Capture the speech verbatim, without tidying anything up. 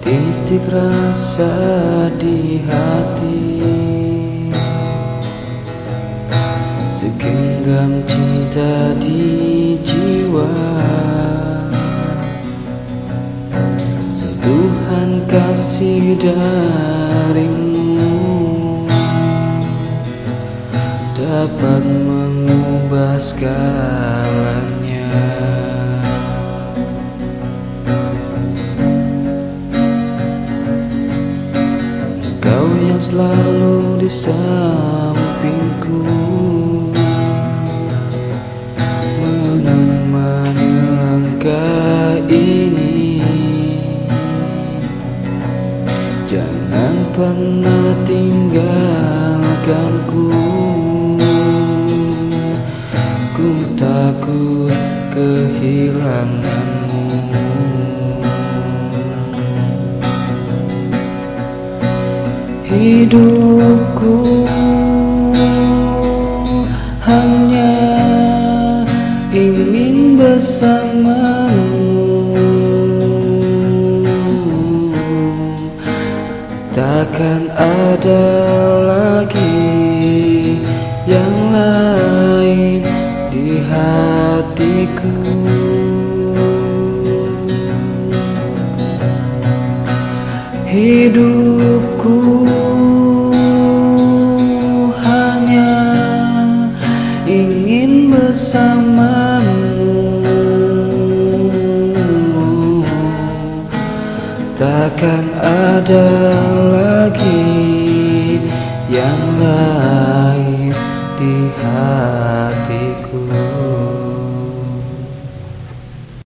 titik rasa di hati, segenggam cinta di jiwa, seduhan kasih darimu dapat mengubah segalanya. Kau yang selalu di sampingku, menemani langkah ini. Jangan pernah tinggalkanku, ku takut kehilanganmu. Hidupku hanya ingin bersamamu, takkan ada lagi yang lain di hatiku. Hidupku hanya ingin bersamamu, takkan ada lagi yang lain di hati.